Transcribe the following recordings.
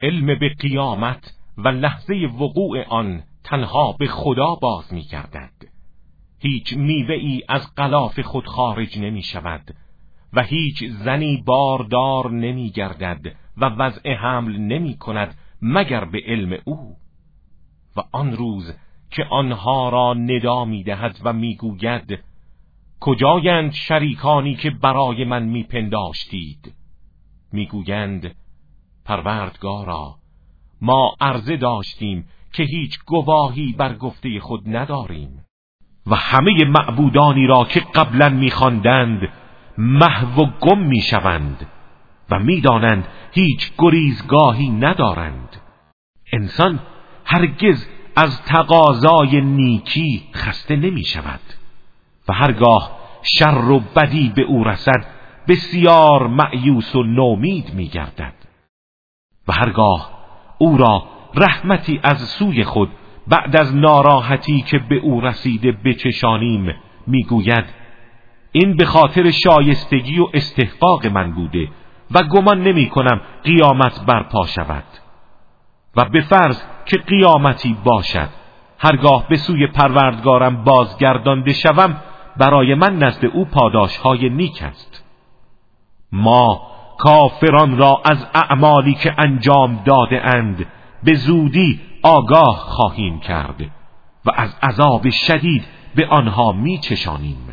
علم به قیامت و لحظه وقوع آن تنها به خدا باز می گردد. هیچ میوه‌ای از غلاف خود خارج نمی شود و هیچ زنی باردار نمی گردد و وضع حمل نمی کند مگر به علم او. و آن روز که آنها را ندا می دهد و می گوید کجایند شریکانی که برای من می پنداشتید؟ می گویند پروردگارا، ما عرضه داشتیم که هیچ گواهی بر گفته خود نداریم و همه معبودانی را که قبلا می‌خواندند محو و گم می‌شوند و می‌دانند هیچ گریزگاهی ندارند. انسان هرگز از تقاضای نیکی خسته نمی‌شود و هرگاه شر و بدی به او رسد بسیار مأیوس و نومید می‌گردد و هرگاه او را رحمتی از سوی خود بعد از ناراحتی که به او رسیده بچشانیم میگوید این به خاطر شایستگی و استحقاق من بوده و گمان نمی کنم قیامت برپا شود. و به فرض که قیامتی باشد هرگاه به سوی پروردگارم بازگردانده شوم برای من نزد او پاداشهای نیک است. ما کافران را از اعمالی که انجام داده اند به زودی آگاه خواهیم کرد و از عذاب شدید به آنها می چشانیم.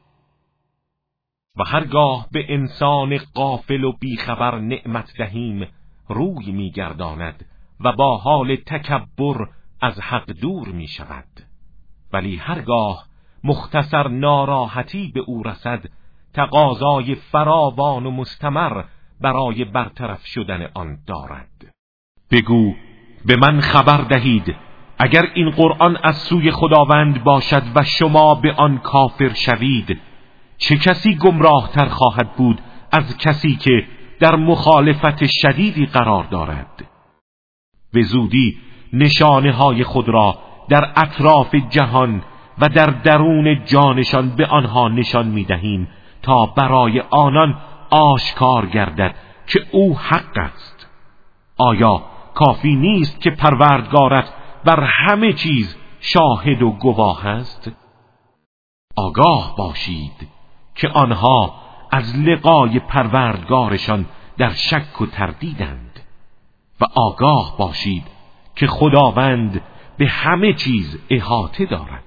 و هرگاه به انسان غافل و بیخبر نعمت دهیم روی می گرداند و با حال تکبر از حق دور می شود. ولی هرگاه مختصر ناراحتی به او رسد تقاضای فراوان و مستمر برای برطرف شدن آن دارد. بگو به من خبر دهید اگر این قرآن از سوی خداوند باشد و شما به آن کافر شوید چه کسی گمراه تر خواهد بود از کسی که در مخالفت شدیدی قرار دارد. به زودی نشانه های خود را در اطراف جهان و در درون جانشان به آنها نشان می دهیم تا برای آنان آشکار گردد که او حق است. آیا کافی نیست که پروردگارت بر همه چیز شاهد و گواه است؟ آگاه باشید که آنها از لقای پروردگارشان در شک و تردیدند و آگاه باشید که خداوند به همه چیز احاطه دارد.